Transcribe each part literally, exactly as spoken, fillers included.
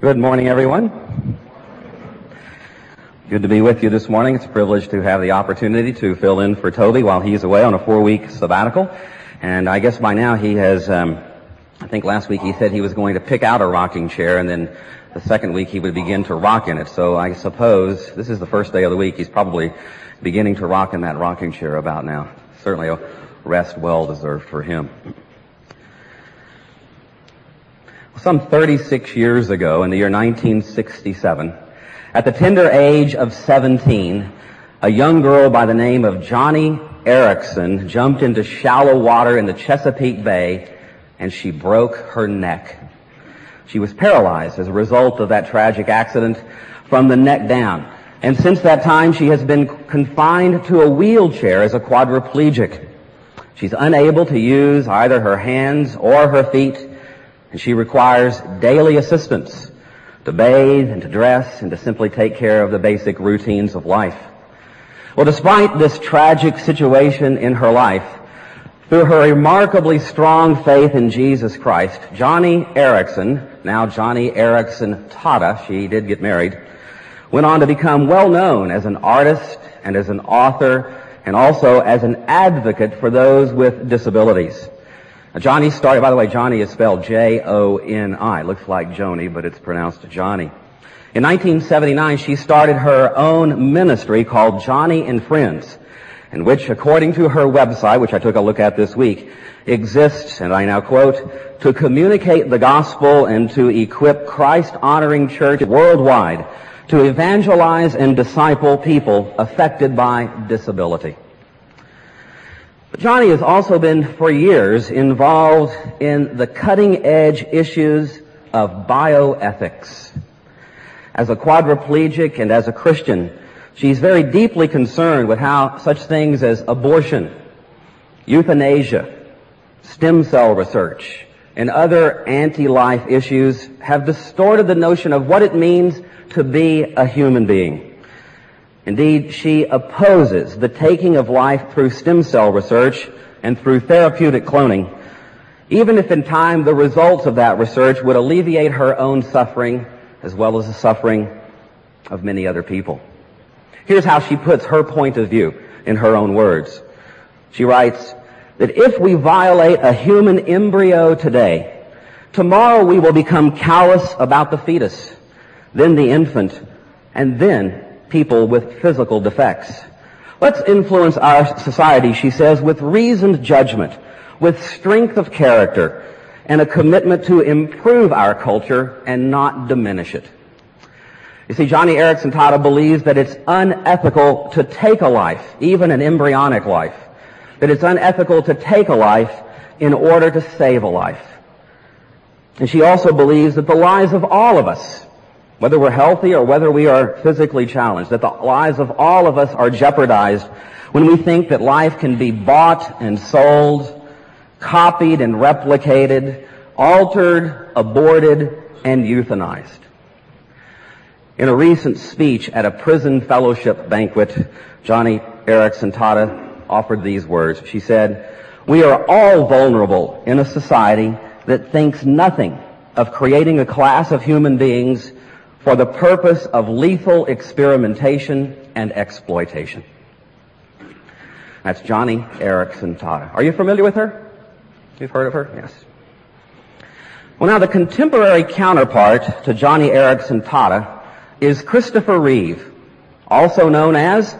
Good morning, everyone. Good to be with you this morning. It's a privilege to have the opportunity to fill in for Toby while he's away on a four-week sabbatical. And I guess by now he has, um, I think last week he said he was going to pick out a rocking chair, and then the second week he would begin to rock in it. So I suppose this is the first day of the week. He's probably beginning to rock in that rocking chair about now. Certainly a rest well deserved for him. Some thirty-six years ago, in the year nineteen sixty-seven, at the tender age of seventeen, a young girl by the name of Joni Eareckson jumped into shallow water in the Chesapeake Bay, and she broke her neck. She was paralyzed as a result of that tragic accident from the neck down. And since that time, she has been confined to a wheelchair as a quadriplegic. She's unable to use either her hands or her feet, and she requires daily assistance to bathe and to dress and to simply take care of the basic routines of life. Well, despite this tragic situation in her life, through her remarkably strong faith in Jesus Christ, Joni Eareckson, now Joni Eareckson Tada, she did get married, went on to become well known as an artist and as an author and also as an advocate for those with disabilities. Now, Joni started, by the way, Joni is spelled J O N I. Looks like Joni, but it's pronounced Johnny. In nineteen seventy-nine, she started her own ministry called Joni and Friends, in which, according to her website, which I took a look at this week, exists, and I now quote, to communicate the gospel and to equip Christ-honoring churches worldwide to evangelize and disciple people affected by disability. But Joni has also been for years involved in the cutting-edge issues of bioethics. As a quadriplegic and as a Christian, she's very deeply concerned with how such things as abortion, euthanasia, stem cell research, and other anti-life issues have distorted the notion of what it means to be a human being. Indeed, she opposes the taking of life through stem cell research and through therapeutic cloning, even if in time the results of that research would alleviate her own suffering as well as the suffering of many other people. Here's how she puts her point of view in her own words. She writes that if we violate a human embryo today, tomorrow we will become callous about the fetus, then the infant, and then people with physical defects. Let's influence our society, she says, with reasoned judgment, with strength of character, and a commitment to improve our culture and not diminish it. You see, Joni Eareckson Tada believes that it's unethical to take a life, even an embryonic life, that it's unethical to take a life in order to save a life. And she also believes that the lives of all of us, whether we're healthy or whether we are physically challenged, that the lives of all of us are jeopardized when we think that life can be bought and sold, copied and replicated, altered, aborted, and euthanized. In a recent speech at a prison fellowship banquet, Joni Eareckson Tada offered these words. She said, "We are all vulnerable in a society that thinks nothing of creating a class of human beings for the purpose of lethal experimentation and exploitation." That's Joni Eareckson Tada. Are you familiar with her? You've heard of her? Yes. Well, now the contemporary counterpart to Joni Eareckson Tada is Christopher Reeve, also known as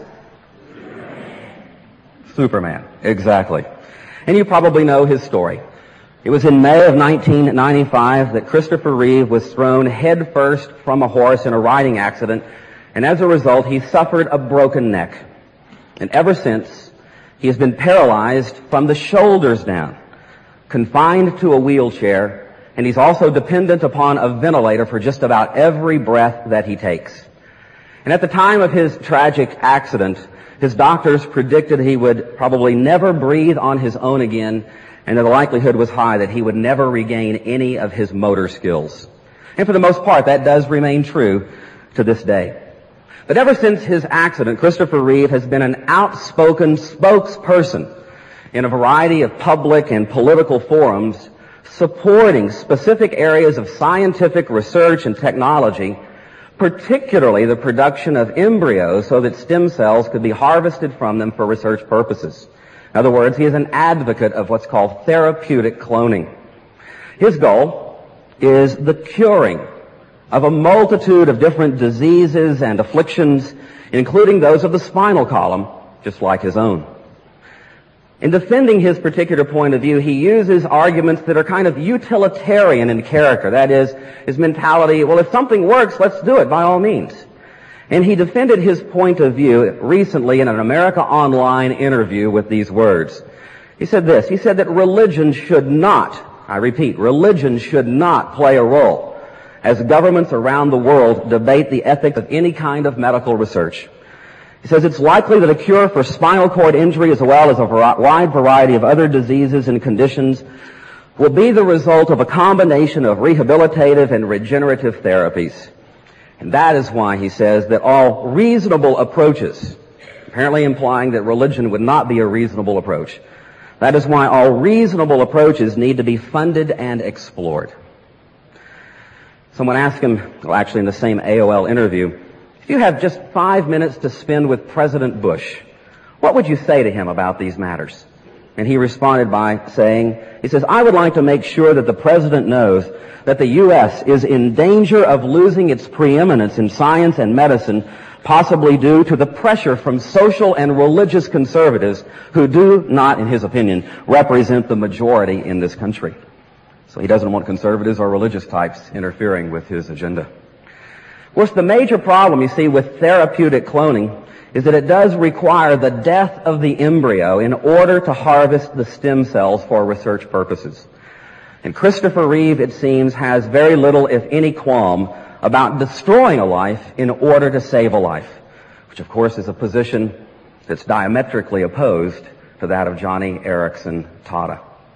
Superman. Superman, exactly. And you probably know his story. It was in May of nineteen ninety-five that Christopher Reeve was thrown headfirst from a horse in a riding accident, and as a result, he suffered a broken neck. And ever since, he has been paralyzed from the shoulders down, confined to a wheelchair, and he's also dependent upon a ventilator for just about every breath that he takes. And at the time of his tragic accident, his doctors predicted he would probably never breathe on his own again, and the likelihood was high that he would never regain any of his motor skills. And for the most part, that does remain true to this day. But ever since his accident, Christopher Reeve has been an outspoken spokesperson in a variety of public and political forums supporting specific areas of scientific research and technology, particularly the production of embryos so that stem cells could be harvested from them for research purposes. In other words, he is an advocate of what's called therapeutic cloning. His goal is the curing of a multitude of different diseases and afflictions, including those of the spinal column, just like his own. In defending his particular point of view, he uses arguments that are kind of utilitarian in character. That is, his mentality, well, if something works, let's do it by all means. And he defended his point of view recently in an America Online interview with these words. He said this, he said that religion should not, I repeat, religion should not play a role as governments around the world debate the ethics of any kind of medical research. He says it's likely that a cure for spinal cord injury as well as a wide variety of other diseases and conditions will be the result of a combination of rehabilitative and regenerative therapies. And that is why he says that all reasonable approaches, apparently implying that religion would not be a reasonable approach, that is why all reasonable approaches need to be funded and explored. Someone asked him, well, actually in the same A O L interview, if you have just five minutes to spend with President Bush, what would you say to him about these matters? And he responded by saying, he says, I would like to make sure that the President knows that the U S is in danger of losing its preeminence in science and medicine, possibly due to the pressure from social and religious conservatives who do not, in his opinion, represent the majority in this country. So he doesn't want conservatives or religious types interfering with his agenda. Of course, the major problem, you see, with therapeutic cloning is that it does require the death of the embryo in order to harvest the stem cells for research purposes. And Christopher Reeve, it seems, has very little, if any, qualm about destroying a life in order to save a life, which, of course, is a position that's diametrically opposed to that of Joni Eareckson Tada.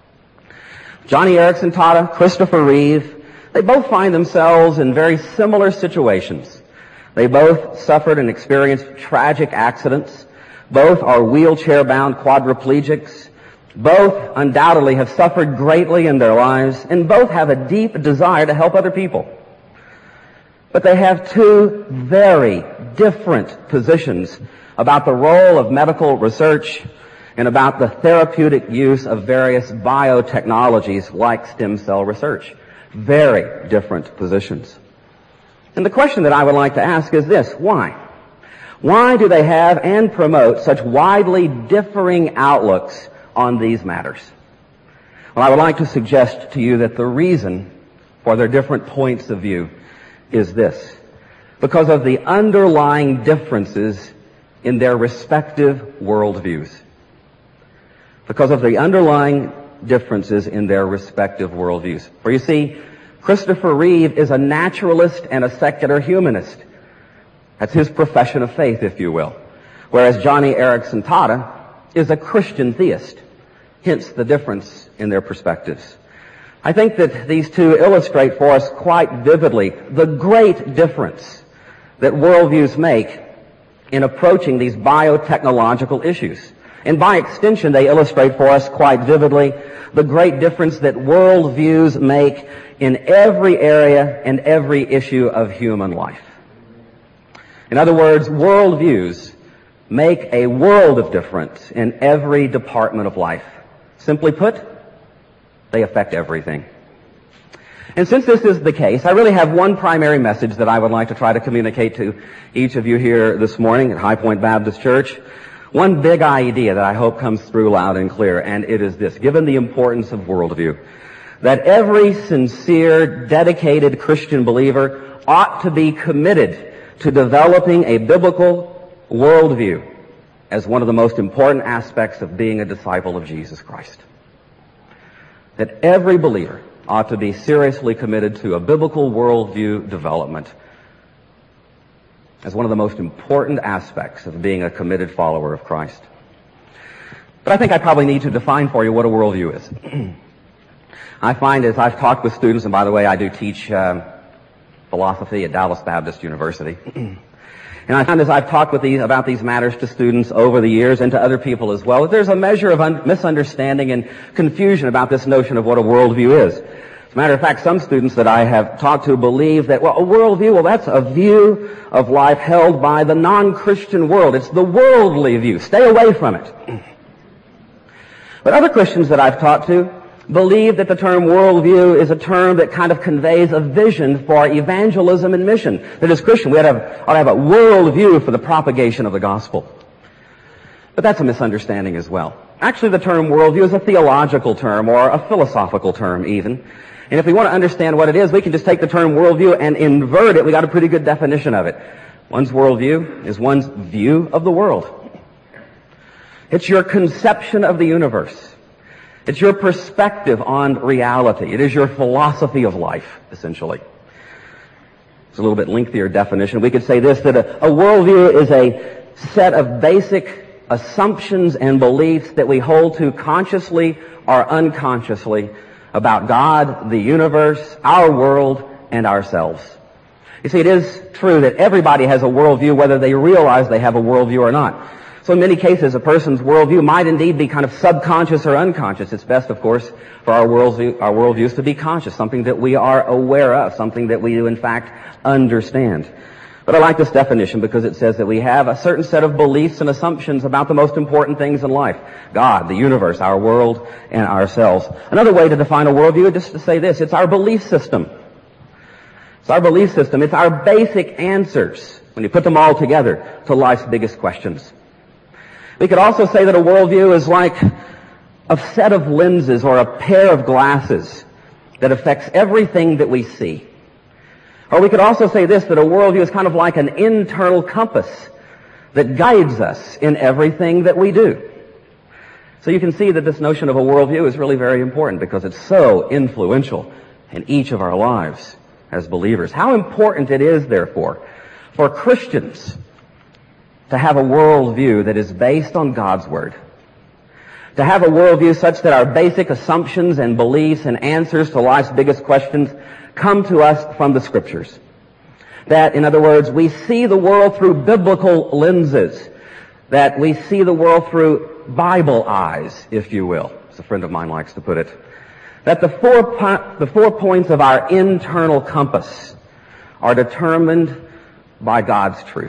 Joni Eareckson Tada, Christopher Reeve, they both find themselves in very similar situations. They both suffered and experienced tragic accidents. Both are wheelchair-bound quadriplegics. Both undoubtedly have suffered greatly in their lives, and both have a deep desire to help other people. But they have two very different positions about the role of medical research and about the therapeutic use of various biotechnologies like stem cell research. Very different positions. And the question that I would like to ask is this: why? Why do they have and promote such widely differing outlooks on these matters? Well, I would like to suggest to you that the reason for their different points of view is this: because of the underlying differences in their respective worldviews. Because of the underlying differences in their respective worldviews. For you see, Christopher Reeve is a naturalist and a secular humanist. That's his profession of faith, if you will. Whereas Joni Eareckson Tada is a Christian theist. Hence the difference in their perspectives. I think that these two illustrate for us quite vividly the great difference that worldviews make in approaching these biotechnological issues. And by extension, they illustrate for us quite vividly the great difference that worldviews make in every area and every issue of human life. In other words, worldviews make a world of difference in every department of life. Simply put, they affect everything. And since this is the case, I really have one primary message that I would like to try to communicate to each of you here this morning at High Point Baptist Church. One big idea that I hope comes through loud and clear, and it is this: given the importance of worldview, that every sincere, dedicated Christian believer ought to be committed to developing a biblical worldview as one of the most important aspects of being a disciple of Jesus Christ. That every believer ought to be seriously committed to a biblical worldview development as one of the most important aspects of being a committed follower of Christ. But I think I probably need to define for you what a worldview is. I find as I've talked with students, and by the way, I do teach uh, philosophy at Dallas Baptist University, And I find as I've talked with these, about these matters to students over the years and to other people as well, that there's a measure of un- misunderstanding and confusion about this notion of what a worldview is. As a matter of fact, some students that I have talked to believe that, well, a worldview, well, that's a view of life held by the non-Christian world. It's the worldly view. Stay away from it. But other Christians that I've talked to believe that the term worldview is a term that kind of conveys a vision for evangelism and mission. That as Christian, we ought to have, ought to have a worldview for the propagation of the gospel. But that's a misunderstanding as well. Actually, the term worldview is a theological term or a philosophical term even. And if we want to understand what it is, we can just take the term worldview and invert it. We got a pretty good definition of it. One's worldview is one's view of the world. It's your conception of the universe. It's your perspective on reality. It is your philosophy of life, essentially. It's a little bit lengthier definition. We could say this, that a, a worldview is a set of basic assumptions and beliefs that we hold to consciously or unconsciously about God, the universe, our world, and ourselves. You see, it is true that everybody has a worldview whether they realize they have a worldview or not. So in many cases, a person's worldview might indeed be kind of subconscious or unconscious. It's best, of course, for our worldview, our worldviews to be conscious, something that we are aware of, something that we do, in fact, understand. But I like this definition because it says that we have a certain set of beliefs and assumptions about the most important things in life. God, the universe, our world, and ourselves. Another way to define a worldview is just to say this. It's our belief system. It's our belief system. It's our basic answers, when you put them all together, to life's biggest questions. We could also say that a worldview is like a set of lenses or a pair of glasses that affects everything that we see. Or we could also say this, that a worldview is kind of like an internal compass that guides us in everything that we do. So you can see that this notion of a worldview is really very important because it's so influential in each of our lives as believers. How important it is, therefore, for Christians to have a worldview that is based on God's Word. To have a worldview such that our basic assumptions and beliefs and answers to life's biggest questions come to us from the Scriptures. That, in other words, we see the world through biblical lenses. That we see the world through Bible eyes, if you will, as a friend of mine likes to put it. That the four, po- the four points of our internal compass are determined by God's truth.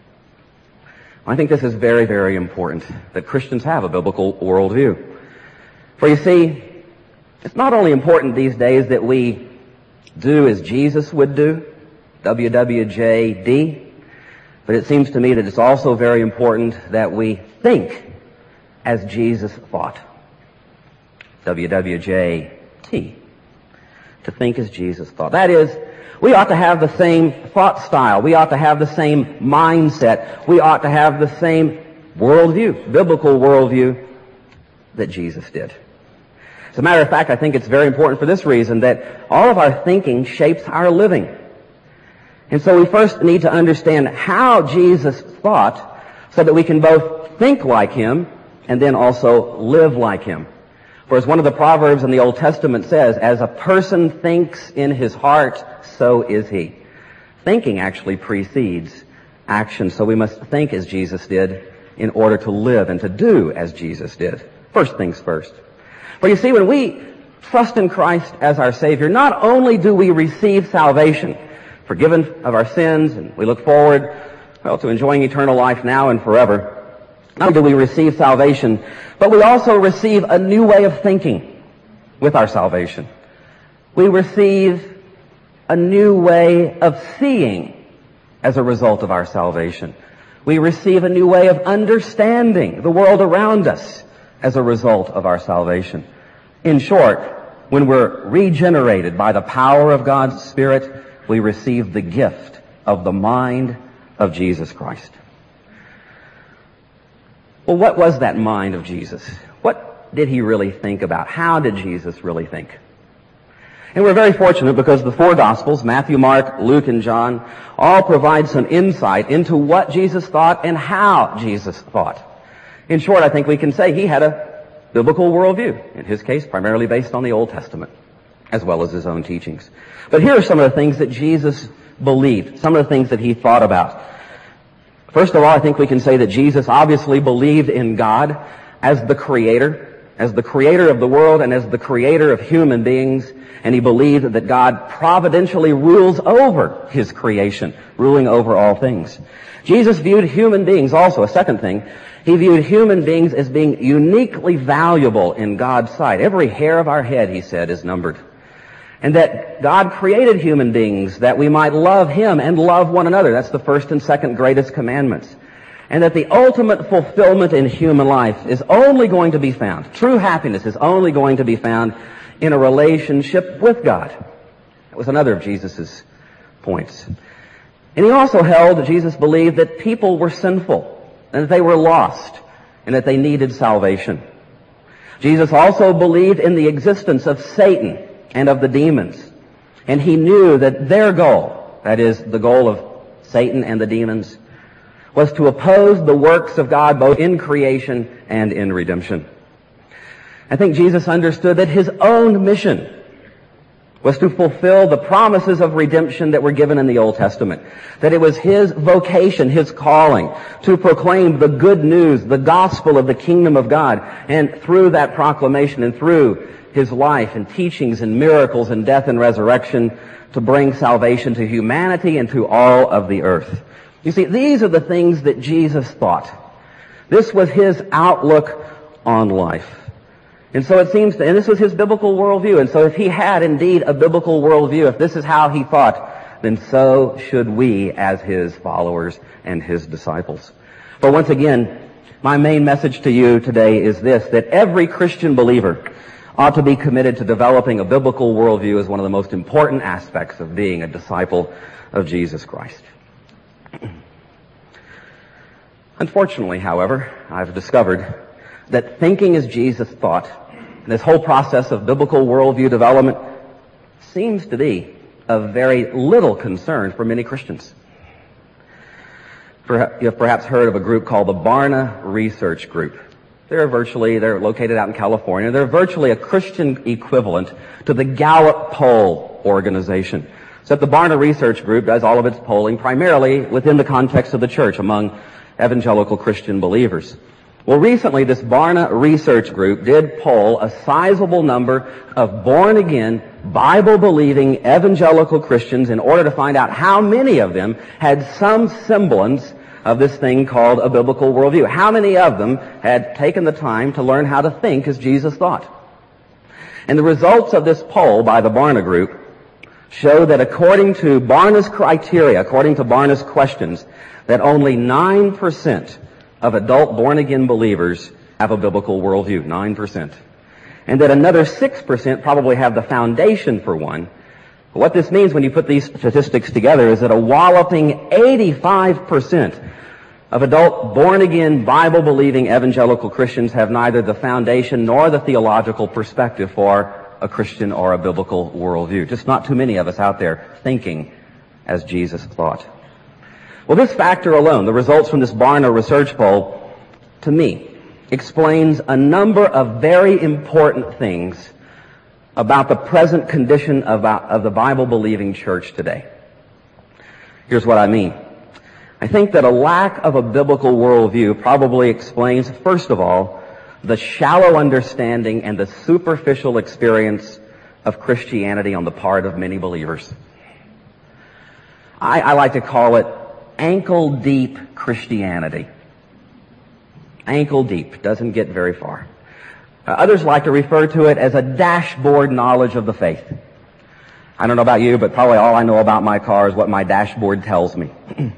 I think this is very, very important, that Christians have a biblical worldview. For you see, it's not only important these days that we do as Jesus would do, W W J D, but it seems to me that it's also very important that we think as Jesus thought. W W J T. To think as Jesus thought. That is, we ought to have the same thought style. We ought to have the same mindset. We ought to have the same worldview, biblical worldview that Jesus did. As a matter of fact, I think it's very important for this reason, that all of our thinking shapes our living. And so we first need to understand how Jesus thought so that we can both think like Him and then also live like Him. For as one of the Proverbs in the Old Testament says, as a person thinks in his heart, so is he. Thinking actually precedes action, so we must think as Jesus did in order to live and to do as Jesus did. First things first. For you see, when we trust in Christ as our Savior, not only do we receive salvation, forgiven of our sins, and we look forward, well, to enjoying eternal life now and forever, not only do we receive salvation, but we also receive a new way of thinking with our salvation. We receive a new way of seeing as a result of our salvation. We receive a new way of understanding the world around us as a result of our salvation. In short, when we're regenerated by the power of God's Spirit, we receive the gift of the mind of Jesus Christ. Well, what was that mind of Jesus? What did He really think about? How did Jesus really think? And we're very fortunate because the four Gospels, Matthew, Mark, Luke, and John, all provide some insight into what Jesus thought and how Jesus thought. In short, I think we can say He had a biblical worldview, in His case primarily based on the Old Testament, as well as His own teachings. But here are some of the things that Jesus believed, some of the things that He thought about. First of all, I think we can say that Jesus obviously believed in God as the Creator, as the Creator of the world and as the Creator of human beings, and he believed that God providentially rules over his creation, ruling over all things. Jesus viewed human beings also, a second thing, he viewed human beings as being uniquely valuable in God's sight. Every hair of our head, he said, is numbered. And that God created human beings that we might love him and love one another. That's the first and second greatest commandments. And that the ultimate fulfillment in human life is only going to be found, true happiness is only going to be found in a relationship with God. That was another of Jesus' points. And he also held, Jesus believed, that people were sinful, and that they were lost, and that they needed salvation. Jesus also believed in the existence of Satan and of the demons. And he knew that their goal, that is, the goal of Satan and the demons, was to oppose the works of God both in creation and in redemption. I think Jesus understood that his own mission was to fulfill the promises of redemption that were given in the Old Testament. That it was his vocation, his calling, to proclaim the good news, the gospel of the kingdom of God. And through that proclamation and through his life and teachings and miracles and death and resurrection, to bring salvation to humanity and to all of the earth. You see, these are the things that Jesus thought. This was his outlook on life. And so it seems to, and this was his biblical worldview. And so if he had indeed a biblical worldview, if this is how he thought, then so should we as his followers and his disciples. But once again, my main message to you today is this, that every Christian believer ought to be committed to developing a biblical worldview as one of the most important aspects of being a disciple of Jesus Christ. Unfortunately, however, I've discovered that thinking as Jesus thought, and this whole process of biblical worldview development, seems to be of very little concern for many Christians. You have perhaps heard of a group called the Barna Research Group. They're virtually, they're located out in California. They're virtually a Christian equivalent to the Gallup poll organization. So the Barna Research Group does all of its polling primarily within the context of the church among evangelical Christian believers. Well, recently this Barna Research Group did poll a sizable number of born-again, Bible-believing evangelical Christians in order to find out how many of them had some semblance of this thing called a biblical worldview. How many of them had taken the time to learn how to think as Jesus thought? And the results of this poll by the Barna Group show that according to Barna's criteria, according to Barna's questions, that only nine percent of adult born-again believers have a biblical worldview. nine percent. And that another six percent probably have the foundation for one. What this means when you put these statistics together is that a walloping eighty-five percent of adult born-again, Bible-believing evangelical Christians have neither the foundation nor the theological perspective for a Christian or a biblical worldview. Just not too many of us out there thinking as Jesus thought. Well, this factor alone, the results from this Barna research poll, to me, explains a number of very important things about the present condition of, of the Bible-believing church today. Here's what I mean. I think that a lack of a biblical worldview probably explains, first of all, the shallow understanding and the superficial experience of Christianity on the part of many believers. I, I like to call it ankle-deep Christianity. Ankle-deep. Doesn't get very far. Uh, others like to refer to it as a dashboard knowledge of the faith. I don't know about you, but probably all I know about my car is what my dashboard tells me.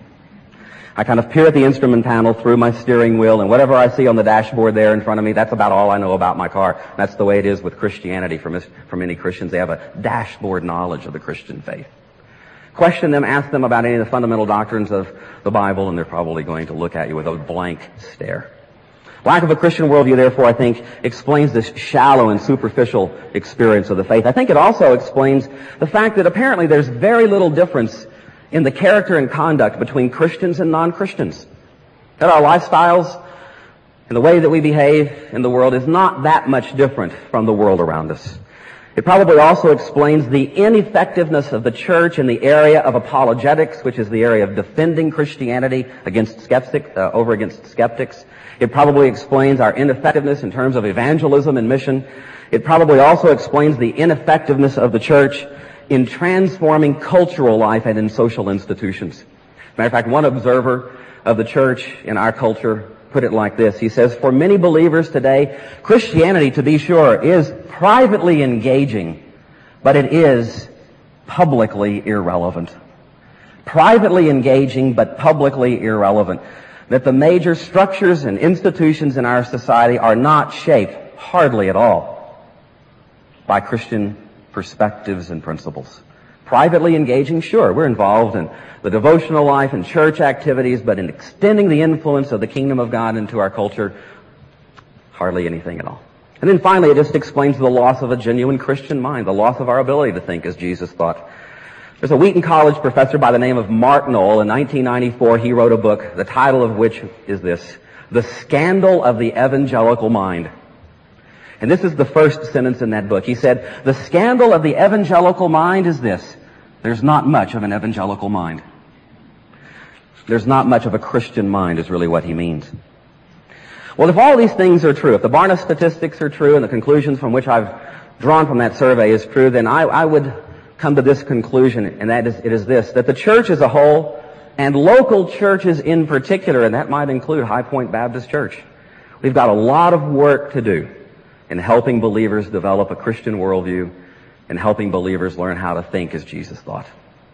I kind of peer at the instrument panel through my steering wheel, and whatever I see on the dashboard there in front of me, that's about all I know about my car. That's the way it is with Christianity for, for many Christians. They have a dashboard knowledge of the Christian faith. Question them, ask them about any of the fundamental doctrines of the Bible, and they're probably going to look at you with a blank stare. Lack of a Christian worldview, therefore, I think, explains this shallow and superficial experience of the faith. I think it also explains the fact that apparently there's very little difference in the character and conduct between Christians and non-Christians. That our lifestyles and the way that we behave in the world is not that much different from the world around us. It probably also explains the ineffectiveness of the church in the area of apologetics, which is the area of defending Christianity against skeptic, uh, over against skeptics. It probably explains our ineffectiveness in terms of evangelism and mission. It probably also explains the ineffectiveness of the church in transforming cultural life and in social institutions. Matter of fact, one observer of the church in our culture put it like this. He says, for many believers today, Christianity, to be sure, is privately engaging, but it is publicly irrelevant. Privately engaging, but publicly irrelevant. That the major structures and institutions in our society are not shaped, hardly at all, by Christian perspectives and principles. Privately engaging, sure, we're involved in the devotional life and church activities, but in extending the influence of the kingdom of God into our culture, hardly anything at all. And then finally, it just explains the loss of a genuine Christian mind, the loss of our ability to think as Jesus thought. There's a Wheaton College professor by the name of Mark Knoll. In nineteen ninety-four, he wrote a book, the title of which is this, The Scandal of the Evangelical Mind. And this is the first sentence in that book. He said, the scandal of the evangelical mind is this. There's not much of an evangelical mind. There's not much of a Christian mind is really what he means. Well, if all these things are true, if the Barna statistics are true and the conclusions from which I've drawn from that survey is true, then I, I would come to this conclusion, and that is, it is this, that the church as a whole and local churches in particular, and that might include High Point Baptist Church, we've got a lot of work to do in helping believers develop a Christian worldview and helping believers learn how to think as Jesus thought.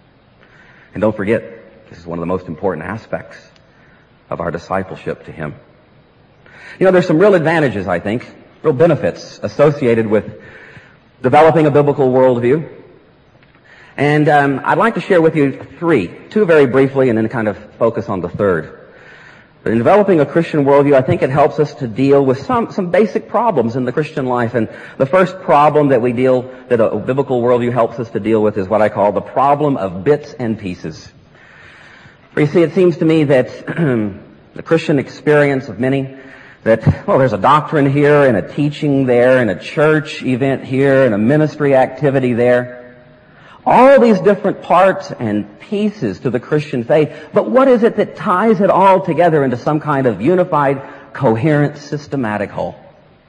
And don't forget, this is one of the most important aspects of our discipleship to Him. You know, there's some real advantages, I think, real benefits associated with developing a biblical worldview. And um, I'd like to share with you three, two very briefly, and then kind of focus on the third. But in developing a Christian worldview, I think it helps us to deal with some, some basic problems in the Christian life. And the first problem that we deal, that a biblical worldview helps us to deal with is what I call the problem of bits and pieces. For you see, it seems to me that the Christian experience of many, that, well, there's a doctrine here and a teaching there and a church event here and a ministry activity there. All these different parts and pieces to the Christian faith, but what is it that ties it all together into some kind of unified, coherent, systematic whole?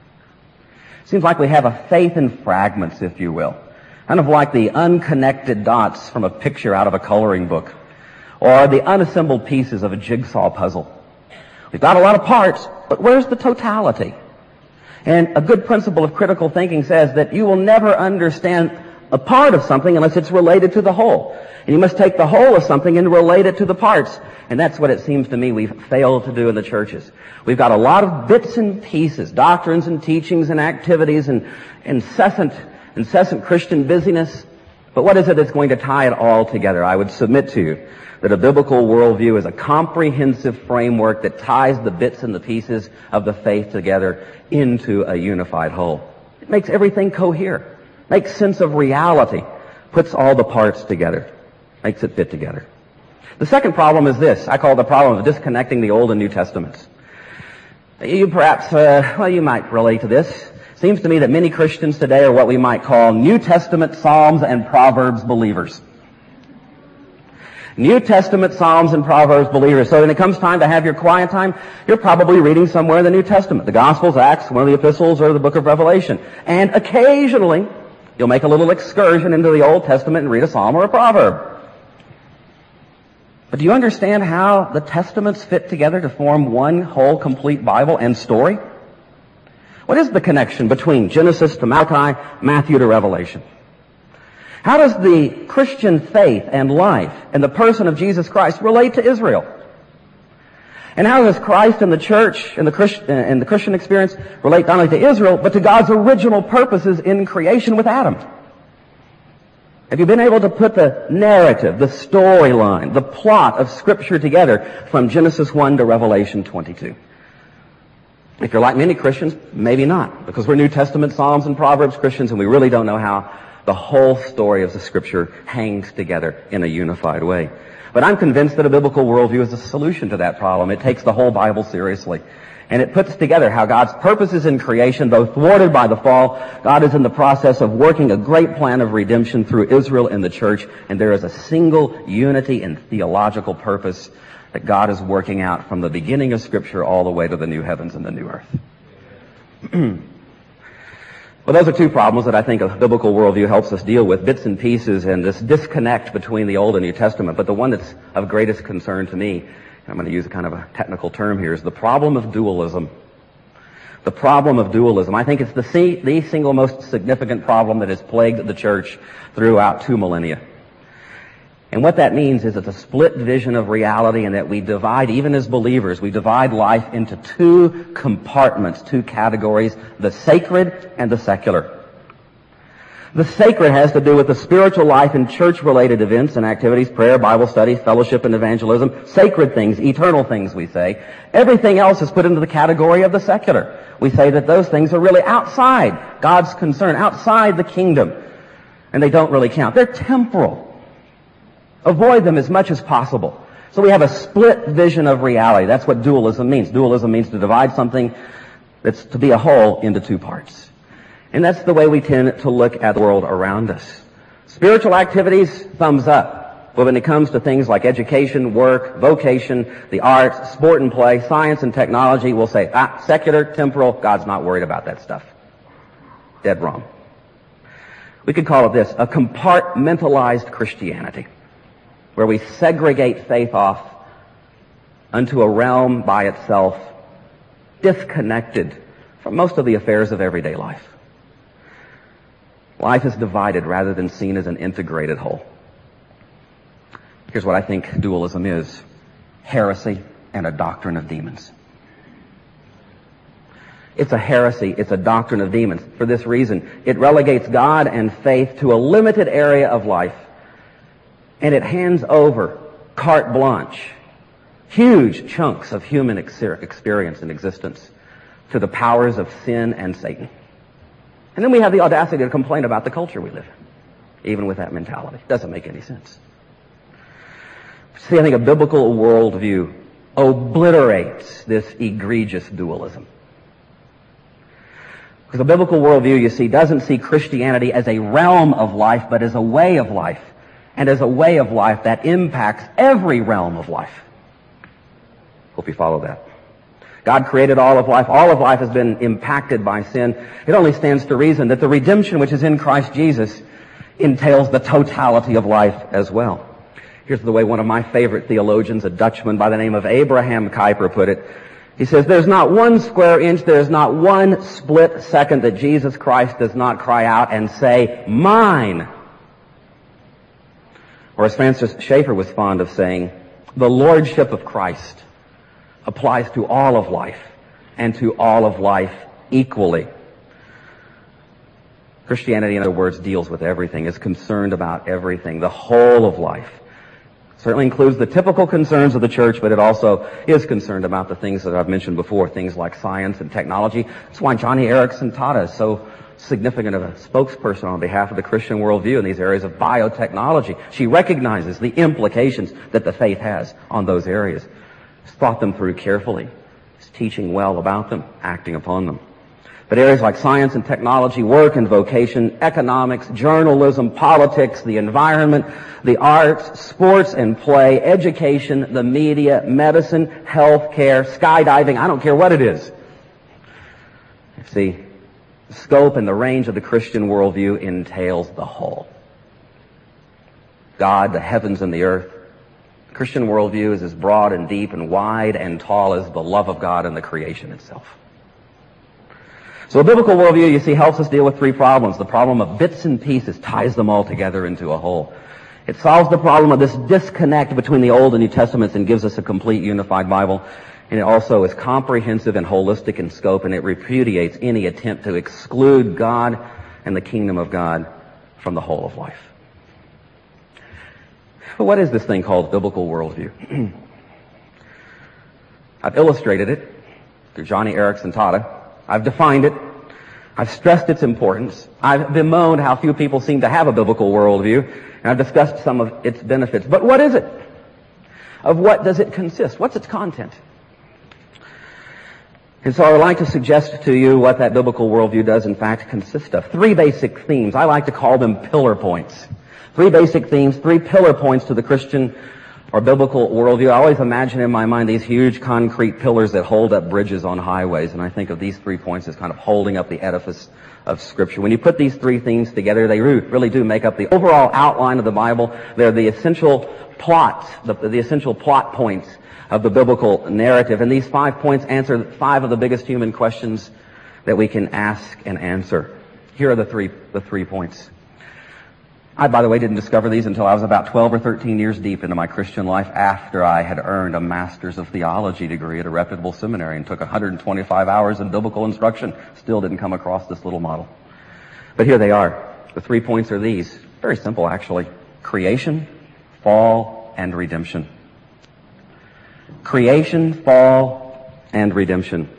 Seems like we have a faith in fragments, if you will. Kind of like the unconnected dots from a picture out of a coloring book, or the unassembled pieces of a jigsaw puzzle. We've got a lot of parts, but where's the totality? And a good principle of critical thinking says that you will never understand a part of something unless it's related to the whole. And you must take the whole of something and relate it to the parts. And that's what it seems to me we've failed to do in the churches. We've got a lot of bits and pieces, doctrines and teachings and activities and incessant, incessant Christian busyness. But what is it that's going to tie it all together? I would submit to you that a biblical worldview is a comprehensive framework that ties the bits and the pieces of the faith together into a unified whole. It makes everything cohere. Makes sense of reality, puts all the parts together, makes it fit together. The second problem is this. I call it the problem of disconnecting the Old and New Testaments. You perhaps, uh, well, you might relate to this. Seems to me that many Christians today are what we might call New Testament Psalms and Proverbs believers. New Testament Psalms and Proverbs believers. So when it comes time to have your quiet time, you're probably reading somewhere in the New Testament. The Gospels, Acts, one of the epistles, or the book of Revelation. And occasionally, you'll make a little excursion into the Old Testament and read a psalm or a proverb. But do you understand how the Testaments fit together to form one whole, complete Bible and story? What is the connection between Genesis to Malachi, Matthew to Revelation? How does the Christian faith and life and the person of Jesus Christ relate to Israel? And how does Christ and the church and the Christian, and the Christian experience relate not only to Israel, but to God's original purposes in creation with Adam? Have you been able to put the narrative, the storyline, the plot of Scripture together from Genesis one to Revelation twenty-two? If you're like many Christians, maybe not, because we're New Testament Psalms and Proverbs Christians and we really don't know how the whole story of the Scripture hangs together in a unified way. But I'm convinced that a biblical worldview is a solution to that problem. It takes the whole Bible seriously. And it puts together how God's purposes in creation, though thwarted by the fall, God is in the process of working a great plan of redemption through Israel and the church, and there is a single unity and theological purpose that God is working out from the beginning of Scripture all the way to the new heavens and the new earth. Well, those are two problems that I think a biblical worldview helps us deal with, bits and pieces and this disconnect between the Old and New Testament. But the one that's of greatest concern to me, and I'm going to use a kind of a technical term here, is the problem of dualism. The problem of dualism. I think it's the, the single most significant problem that has plagued the church throughout two millennia. And what that means is it's a split vision of reality, and that we divide, even as believers, we divide life into two compartments, two categories, the sacred and the secular. The sacred has to do with the spiritual life and church-related events and activities, prayer, Bible study, fellowship, and evangelism. Sacred things, eternal things, we say. Everything else is put into the category of the secular. We say that those things are really outside God's concern, outside the kingdom, and they don't really count. They're temporal. Avoid them as much as possible. So we have a split vision of reality. That's what dualism means. Dualism means to divide something that's to be a whole into two parts. And that's the way we tend to look at the world around us. Spiritual activities, thumbs up. But when it comes to things like education, work, vocation, the arts, sport and play, science and technology, we'll say, ah, secular, temporal, God's not worried about that stuff. Dead wrong. We could call it this, a compartmentalized Christianity, where we segregate faith off unto a realm by itself, disconnected from most of the affairs of everyday life. Life is divided rather than seen as an integrated whole. Here's what I think dualism is: heresy and a doctrine of demons. It's a heresy. It's a doctrine of demons. For this reason, it relegates God and faith to a limited area of life, and it hands over carte blanche huge chunks of human experience and existence to the powers of sin and Satan. And then we have the audacity to complain about the culture we live in, even with that mentality. Doesn't make any sense. See, I think a biblical worldview obliterates this egregious dualism. Because a biblical worldview, you see, doesn't see Christianity as a realm of life, but as a way of life. And as a way of life that impacts every realm of life. Hope you follow that. God created all of life. All of life has been impacted by sin. It only stands to reason that the redemption which is in Christ Jesus entails the totality of life as well. Here's the way one of my favorite theologians, a Dutchman by the name of Abraham Kuyper, put it. He says, there's not one square inch, there's not one split second that Jesus Christ does not cry out and say, mine. Or as Francis Schaeffer was fond of saying, the lordship of Christ applies to all of life and to all of life equally. Christianity, in other words, deals with everything, is concerned about everything, the whole of life. Certainly includes the typical concerns of the church, but it also is concerned about the things that I've mentioned before, things like science and technology. That's why Johnny Erickson Tada is so significant of a spokesperson on behalf of the Christian worldview in these areas of biotechnology. She recognizes the implications that the faith has on those areas. She's thought them through carefully. She's teaching well about them, acting upon them. But areas like science and technology, work and vocation, economics, journalism, politics, the environment, the arts, sports and play, education, the media, medicine, health care, skydiving, I don't care what it is. You see, the scope and the range of the Christian worldview entails the whole. God, the heavens and the earth. The Christian worldview is as broad and deep and wide and tall as the love of God and the creation itself. So a biblical worldview, you see, helps us deal with three problems. The problem of bits and pieces ties them all together into a whole. It solves the problem of this disconnect between the Old and New Testaments and gives us a complete unified Bible. And it also is comprehensive and holistic in scope, and it repudiates any attempt to exclude God and the kingdom of God from the whole of life. But what is this thing called biblical worldview? I've illustrated it through Johnny Erickson Tada. I've defined it. I've stressed its importance. I've bemoaned how few people seem to have a biblical worldview, and I've discussed some of its benefits. But what is it? of what does it consist? What's its content? And so I would like to suggest to you what that biblical worldview does in fact consist of. Three basic themes. I like to call them pillar points. Three basic themes, three pillar points to the Christian or biblical worldview. I always imagine in my mind these huge concrete pillars that hold up bridges on highways, and I think of these three points as kind of holding up the edifice of Scripture. When you put these three themes together, they really do make up the overall outline of the Bible. They're the essential plots, the, the essential plot points of the biblical narrative. And these five points answer five of the biggest human questions that we can ask and answer. Here are the three, the three points. I, by the way, didn't discover these until I was about twelve or thirteen years deep into my Christian life after I had earned a Master's of Theology degree at a reputable seminary and took one hundred twenty-five hours in biblical instruction. Still didn't come across this little model. But here they are. The three points are these. Very simple, actually. Creation, fall, and redemption. Creation, fall, and redemption.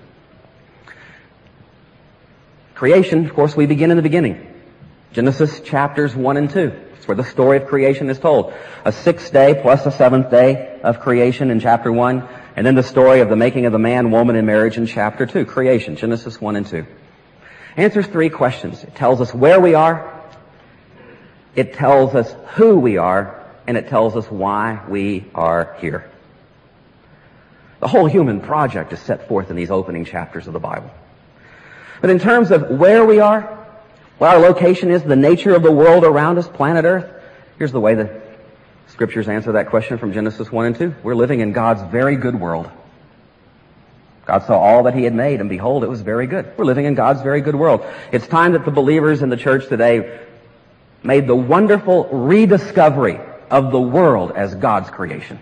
Creation, of course, we begin in the beginning. Genesis chapters one and two. It's where the story of creation is told. A sixth day plus a seventh day of creation in chapter one, and then the story of the making of the man, woman, and marriage in chapter two. Creation, Genesis one and two. Answers three questions. It tells us where we are, it tells us who we are, and it tells us why we are here. The whole human project is set forth in these opening chapters of the Bible. But in terms of where we are, what our location is, the nature of the world around us, planet Earth, here's the way the Scriptures answer that question from Genesis one and two. We're living in God's very good world. God saw all that He had made, and behold, it was very good. We're living in God's very good world. It's time that the believers in the church today made the wonderful rediscovery of the world as God's creation.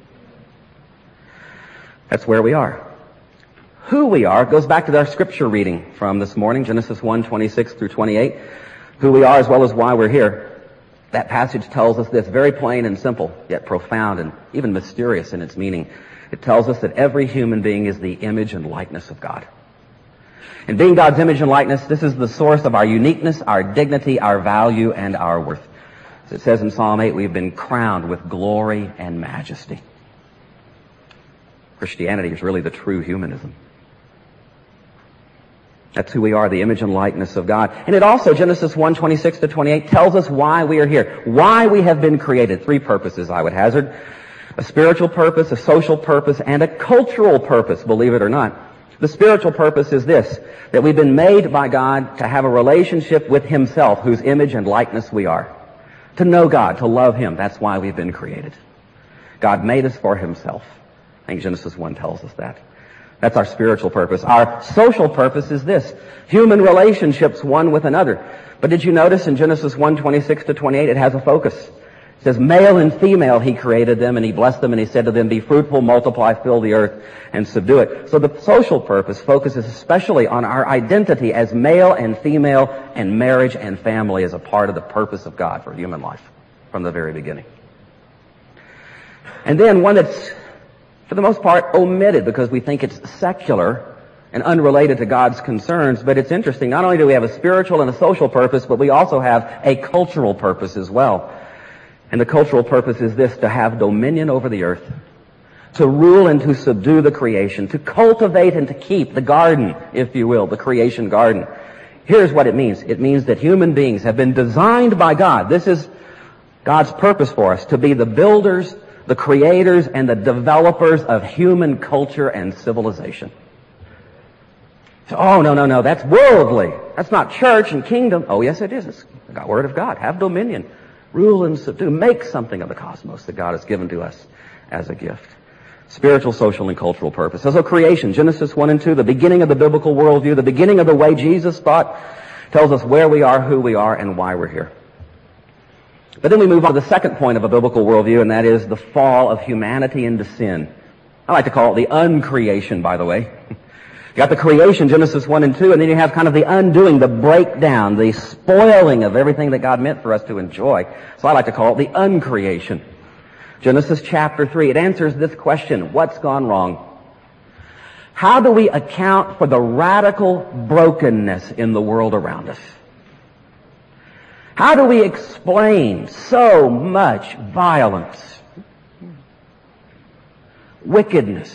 That's where we are. Who we are goes back to our scripture reading from this morning, Genesis one, twenty-six through twenty-eight. Who we are as well as why we're here. That passage tells us this, very plain and simple, yet profound and even mysterious in its meaning. It tells us that every human being is the image and likeness of God. And being God's image and likeness, this is the source of our uniqueness, our dignity, our value, and our worth. As it says in Psalm eight, we've been crowned with glory and majesty. Christianity is really the true humanism. That's who we are, the image and likeness of God. And it also, Genesis one, twenty-six to twenty-eight, tells us why we are here, why we have been created. Three purposes, I would hazard. A spiritual purpose, a social purpose, and a cultural purpose, believe it or not. The spiritual purpose is this, that we've been made by God to have a relationship with Himself, whose image and likeness we are. To know God, to love Him, that's why we've been created. God made us for Himself. I think Genesis one tells us that. That's our spiritual purpose. Our social purpose is this, human relationships one with another. But did you notice in Genesis one, twenty-six to twenty-eight, it has a focus. It says, male and female He created them, and He blessed them, and He said to them, be fruitful, multiply, fill the earth, and subdue it. So the social purpose focuses especially on our identity as male and female, and marriage and family as a part of the purpose of God for human life from the very beginning. And then one that's, for the most part, omitted because we think it's secular and unrelated to God's concerns. But it's interesting. Not only do we have a spiritual and a social purpose, but we also have a cultural purpose as well. And the cultural purpose is this, to have dominion over the earth, to rule and to subdue the creation, to cultivate and to keep the garden, if you will, the creation garden. Here's what it means. It means that human beings have been designed by God. This is God's purpose for us, to be the builders, the creators, and the developers of human culture and civilization. So, oh, no, no, no, that's worldly. That's not church and kingdom. Oh, yes, it is. It's the Word of God. Have dominion. Rule and subdue. Make something of the cosmos that God has given to us as a gift. Spiritual, social, and cultural purpose. So, so creation, Genesis one and two, the beginning of the biblical worldview, the beginning of the way Jesus thought, tells us where we are, who we are, and why we're here. But then we move on to the second point of a biblical worldview, and that is the fall of humanity into sin. I like to call it the uncreation, by the way. You got the creation, Genesis one and two, and then you have kind of the undoing, the breakdown, the spoiling of everything that God meant for us to enjoy. So I like to call it the uncreation. Genesis chapter three, it answers this question, what's gone wrong? How do we account for the radical brokenness in the world around us? How do we explain so much violence? wickedness,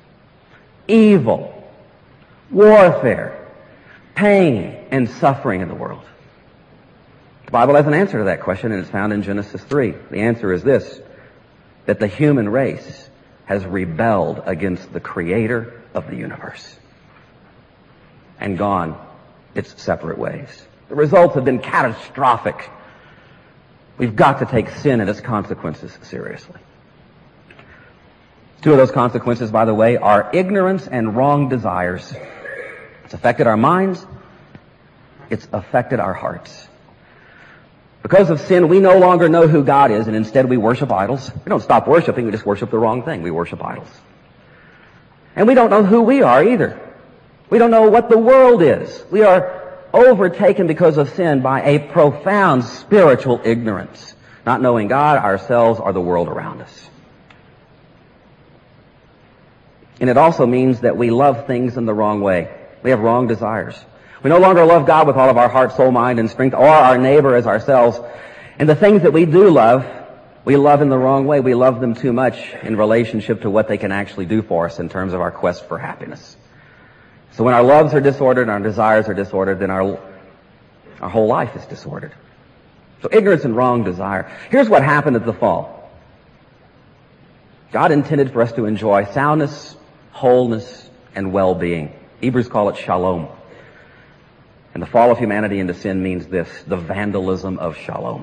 evil, warfare, pain, and suffering in the world? The Bible has an answer to that question, and it's found in Genesis three. The answer is this, that the human race has rebelled against the Creator of the universe and gone its separate ways. The results have been catastrophic. We've got to take sin and its consequences seriously. Two of those consequences, by the way, are ignorance and wrong desires. It's affected our minds. It's affected our hearts. Because of sin, we no longer know who God is, and instead we worship idols. We don't stop worshiping, we just worship the wrong thing. We worship idols. And we don't know who we are either. We don't know what the world is. We are overtaken because of sin by a profound spiritual ignorance, not knowing God, ourselves, or the world around us. And it also means that we love things in the wrong way. We have wrong desires. We no longer love God with all of our heart, soul, mind, and strength, or our neighbor as ourselves. And the things that we do love, we love in the wrong way. We love them too much in relationship to what they can actually do for us in terms of our quest for happiness. So when our loves are disordered and our desires are disordered, then our, our whole life is disordered. So ignorance and wrong desire. Here's what happened at the fall. God intended for us to enjoy soundness, wholeness, and well-being. Hebrews call it shalom. And the fall of humanity into sin means this, the vandalism of shalom.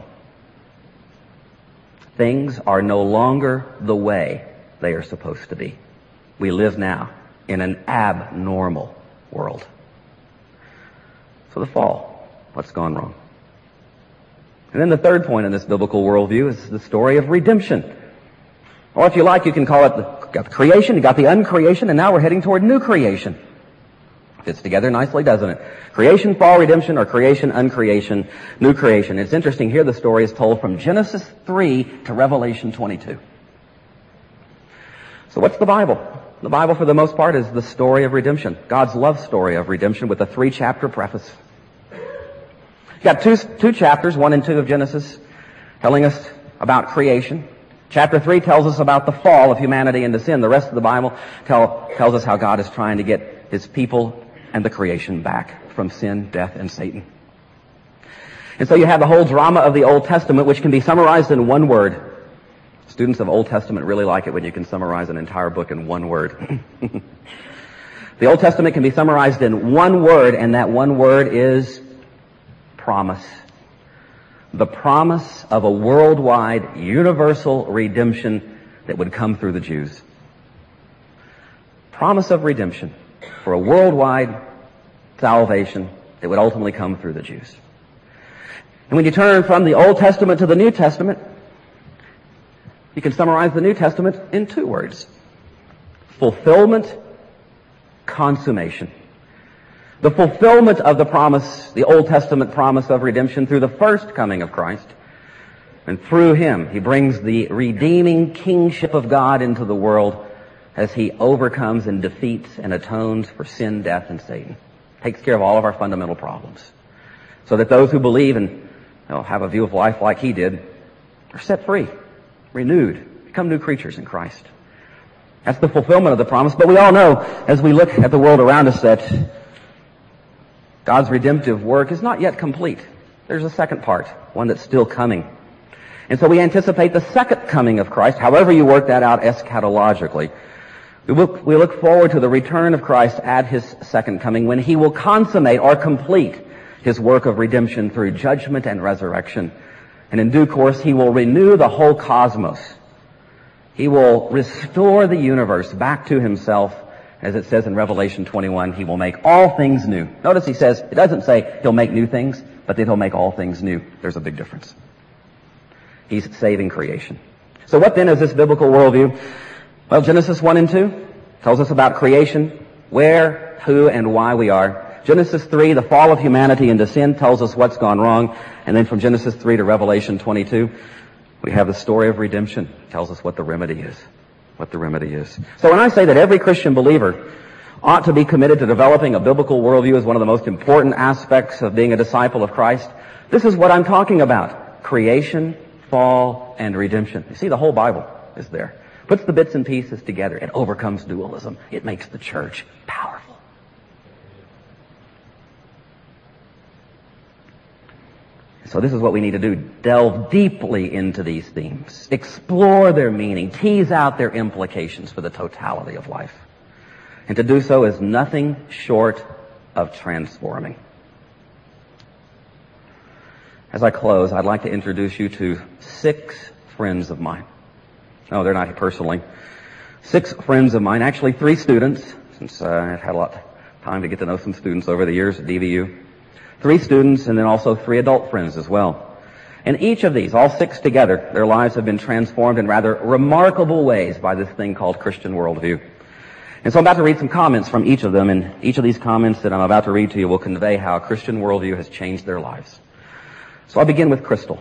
Things are no longer the way they are supposed to be. We live now in an abnormal world. So the fall, what's gone wrong? And then the third point in this biblical worldview is the story of redemption. Or if you like, you can call it the, got the creation, you got the uncreation, and now we're heading toward new creation. Fits together nicely, doesn't it? Creation, fall, redemption, or creation, uncreation, new creation. It's interesting here the story is told from Genesis three to Revelation twenty-two. So what's the Bible? The Bible, for the most part, is the story of redemption. God's love story of redemption with a three-chapter preface. You've got two, two chapters, one and two of Genesis, telling us about creation. Chapter three tells us about the fall of humanity into sin. The rest of the Bible tell, tells us how God is trying to get His people and the creation back from sin, death, and Satan. And so you have the whole drama of the Old Testament, which can be summarized in one word. Students of Old Testament really like it when you can summarize an entire book in one word. The Old Testament can be summarized in one word, and that one word is promise. The promise of a worldwide, universal redemption that would come through the Jews. Promise of redemption for a worldwide salvation that would ultimately come through the Jews. And when you turn from the Old Testament to the New Testament, you can summarize the New Testament in two words. Fulfillment, consummation. The fulfillment of the promise, the Old Testament promise of redemption through the first coming of Christ. And through Him, He brings the redeeming kingship of God into the world as He overcomes and defeats and atones for sin, death, and Satan. Takes care of all of our fundamental problems. So that those who believe and you know, have a view of life like He did are set free, renewed, become new creatures in Christ. That's the fulfillment of the promise. But we all know, as we look at the world around us, that God's redemptive work is not yet complete. There's a second part, one that's still coming. And so we anticipate the second coming of Christ, however you work that out eschatologically. We look, we look forward to the return of Christ at His second coming, when He will consummate or complete His work of redemption through judgment and resurrection. And in due course, He will renew the whole cosmos. He will restore the universe back to Himself. As it says in Revelation twenty-one, He will make all things new. Notice He says, it doesn't say He'll make new things, but that He'll make all things new. There's a big difference. He's saving creation. So what then is this biblical worldview? Well, Genesis one and two tells us about creation, where, who, and why we are. Genesis three, the fall of humanity into sin, tells us what's gone wrong. And then from Genesis three to Revelation twenty-two, we have the story of redemption. It tells us what the remedy is. What the remedy is. So when I say that every Christian believer ought to be committed to developing a biblical worldview as one of the most important aspects of being a disciple of Christ, this is what I'm talking about. Creation, fall, and redemption. You see, the whole Bible is there. puts the bits and pieces together. It overcomes dualism. It makes the church powerful. So this is what we need to do. Delve deeply into these themes. Explore their meaning. Tease out their implications for the totality of life. And to do so is nothing short of transforming. As I close, I'd like to introduce you to six friends of mine. No, they're not personally. Six friends of mine, actually three students, since uh, I've had a lot of time to get to know some students over the years at D V U. Three students, and then also three adult friends as well. And each of these, all six together, their lives have been transformed in rather remarkable ways by this thing called Christian worldview. And so I'm about to read some comments from each of them, and each of these comments that I'm about to read to you will convey how Christian worldview has changed their lives. So I'll begin with Crystal.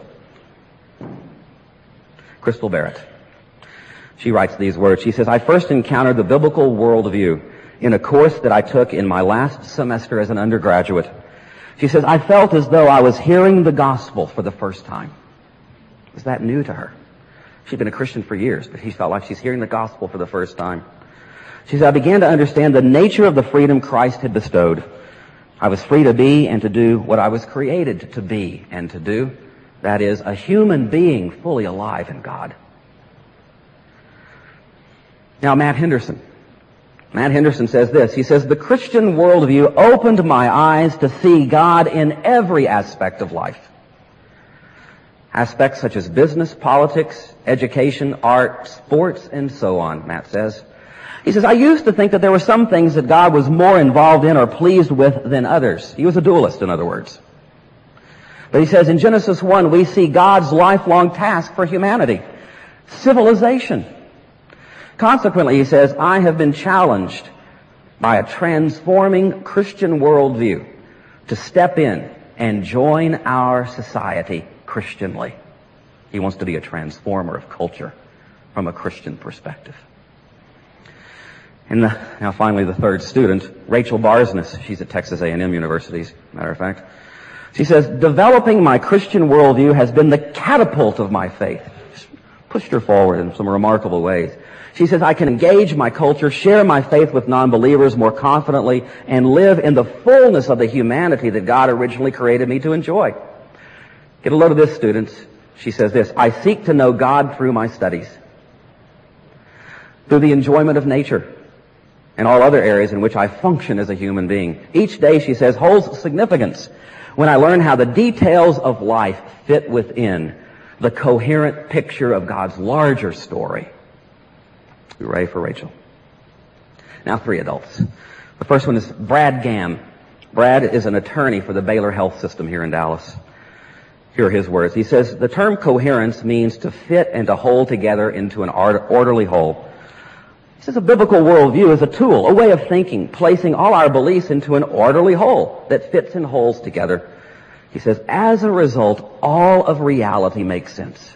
Crystal Barrett. She writes these words. She says, I first encountered the biblical worldview in a course that I took in my last semester as an undergraduate. She says, I felt as though I was hearing the gospel for the first time. Was that new to her? She'd been a Christian for years, but she felt like she's hearing the gospel for the first time. She said, I began to understand the nature of the freedom Christ had bestowed. I was free to be and to do what I was created to be and to do. That is, a human being fully alive in God. Now, Matt Henderson. Matt Henderson says this. He says, the Christian worldview opened my eyes to see God in every aspect of life. Aspects such as business, politics, education, art, sports, and so on, Matt says. He says, I used to think that there were some things that God was more involved in or pleased with than others. He was a dualist, in other words. But he says, in Genesis one, we see God's lifelong task for humanity. Civilization. Consequently, he says, I have been challenged by a transforming Christian worldview to step in and join our society Christianly. He wants to be a transformer of culture from a Christian perspective. And the, now finally the third student, Rachel Barsness. She's at Texas A and M University, as a matter of fact. She says, developing my Christian worldview has been the catapult of my faith. Just pushed her forward in some remarkable ways. She says, I can engage my culture, share my faith with non-believers more confidently, and live in the fullness of the humanity that God originally created me to enjoy. Get a load of this, students. She says this, I seek to know God through my studies, through the enjoyment of nature, and all other areas in which I function as a human being. Each day, she says, holds significance when I learn how the details of life fit within the coherent picture of God's larger story. Hooray for Rachel. Now three adults. The first one is Brad Gamm. Brad is an attorney for the Baylor Health System here in Dallas. Here are his words. He says, the term coherence means to fit and to hold together into an orderly whole. He says a biblical worldview is a tool, a way of thinking, placing all our beliefs into an orderly whole that fits and holds together. He says, as a result, all of reality makes sense.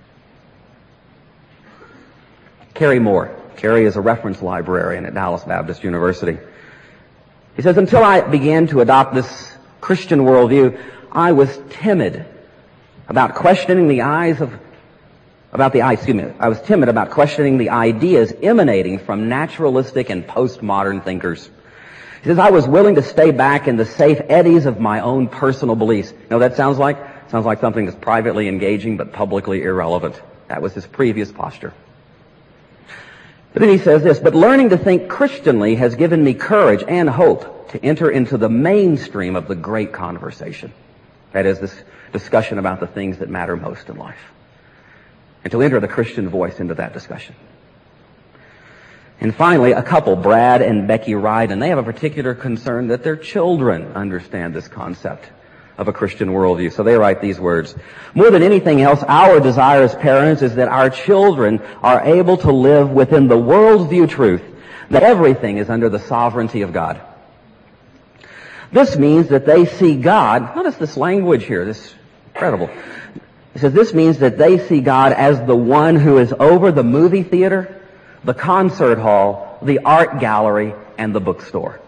Kerry Moore. Kerry is a reference librarian at Dallas Baptist University. He says, until I began to adopt this Christian worldview, I was timid about questioning the eyes of, about the, excuse me, I was timid about questioning the ideas emanating from naturalistic and postmodern thinkers. He says, I was willing to stay back in the safe eddies of my own personal beliefs. You know what that sounds like? It sounds like something that's privately engaging but publicly irrelevant. That was his previous posture. But then he says this, but learning to think Christianly has given me courage and hope to enter into the mainstream of the great conversation. That is, this discussion about the things that matter most in life. And to enter the Christian voice into that discussion. And finally, a couple, Brad and Becky Ryden, they have a particular concern that their children understand this concept of a Christian worldview. So they write these words. More than anything else, our desire as parents is that our children are able to live within the worldview truth that everything is under the sovereignty of God. This means that they see God, notice this language here, this is incredible. It says this means that they see God as the one who is over the movie theater, the concert hall, the art gallery, and the bookstore.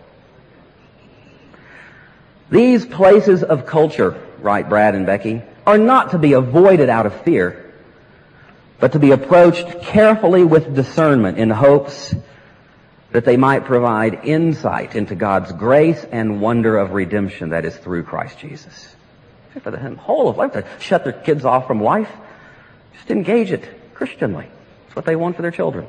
These places of culture, write Brad and Becky, are not to be avoided out of fear, but to be approached carefully with discernment in hopes that they might provide insight into God's grace and wonder of redemption that is through Christ Jesus. For the whole of life, to shut their kids off from life, just engage it Christianly. That's what they want for their children.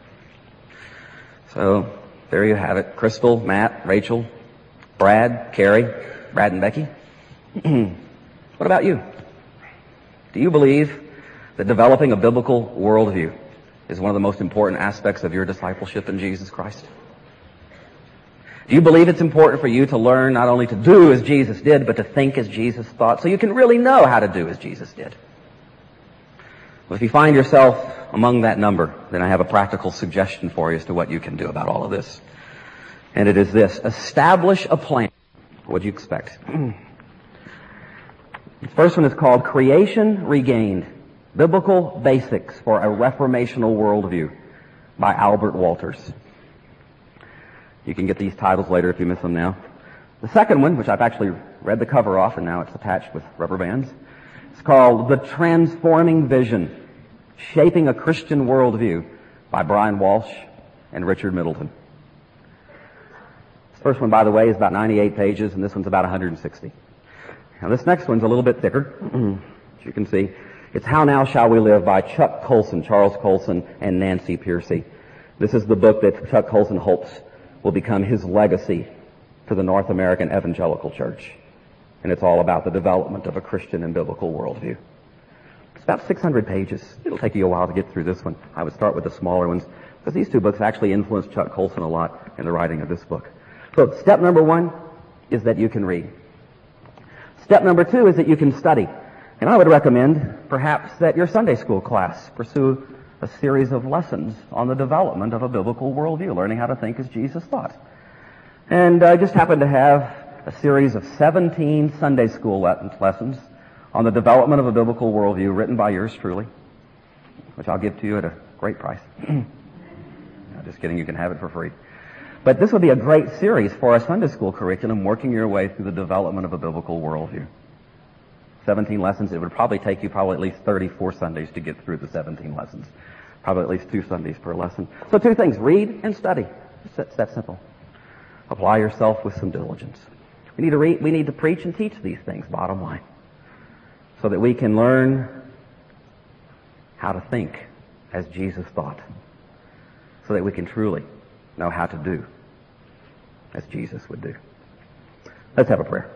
So, there you have it. Crystal, Matt, Rachel, Brad, Carrie, Brad and Becky. What about you? Do you believe that developing a biblical worldview is one of the most important aspects of your discipleship in Jesus Christ? Do you believe it's important for you to learn not only to do as Jesus did, but to think as Jesus thought, so you can really know how to do as Jesus did? Well, if you find yourself among that number, then I have a practical suggestion for you as to what you can do about all of this. And it is this: establish a plan. What do you expect? The first one is called Creation Regained: Biblical Basics for a Reformational Worldview by Albert Walters. You can get these titles later if you miss them now. The second one, which I've actually read the cover off and now it's attached with rubber bands, it's called The Transforming Vision: Shaping a Christian Worldview by Brian Walsh and Richard Middleton. This first one, by the way, is about ninety-eight pages, and this one's about one hundred sixty. Now this next one's a little bit thicker, as you can see. It's How Now Shall We Live by Chuck Colson, Charles Colson, and Nancy Pearcey. This is the book that Chuck Colson hopes will become his legacy to the North American Evangelical Church. And it's all about the development of a Christian and biblical worldview. It's about six hundred pages. It'll take you a while to get through this one. I would start with the smaller ones, because these two books actually influenced Chuck Colson a lot in the writing of this book. So step number one is that you can read. Step number two is that you can study. And I would recommend, perhaps, that your Sunday school class pursue a series of lessons on the development of a biblical worldview, learning how to think as Jesus thought. And I just happen to have a series of seventeen Sunday school lessons on the development of a biblical worldview written by yours truly, which I'll give to you at a great price. No, just kidding, you can have it for free. But this would be a great series for a Sunday school curriculum, working your way through the development of a biblical worldview. seventeen lessons. It would probably take you probably at least thirty-four Sundays to get through the seventeen lessons. Probably at least two Sundays per lesson. So two things: read and study. It's that simple. Apply yourself with some diligence. We need to read, we need to preach and teach these things, bottom line, so that we can learn how to think as Jesus thought, so that we can truly know how to do as Jesus would do. Let's have a prayer.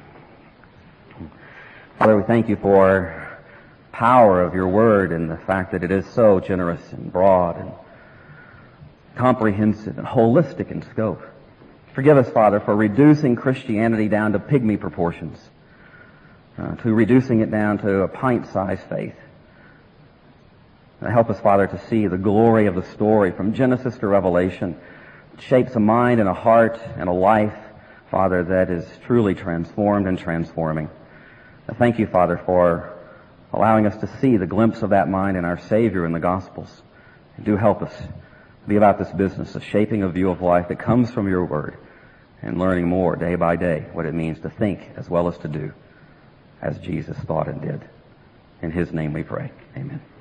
Father, we thank you for the power of your word and the fact that it is so generous and broad and comprehensive and holistic in scope. Forgive us, Father, for reducing Christianity down to pygmy proportions, uh, to reducing it down to a pint-sized faith. Uh, help us, Father, to see the glory of the story from Genesis to Revelation. It shapes a mind and a heart and a life, Father, that is truly transformed and transforming. I thank you, Father, for allowing us to see the glimpse of that mind in our Savior in the Gospels. And do help us be about this business of shaping a view of life that comes from your word and learning more day by day what it means to think as well as to do as Jesus thought and did. In his name we pray. Amen.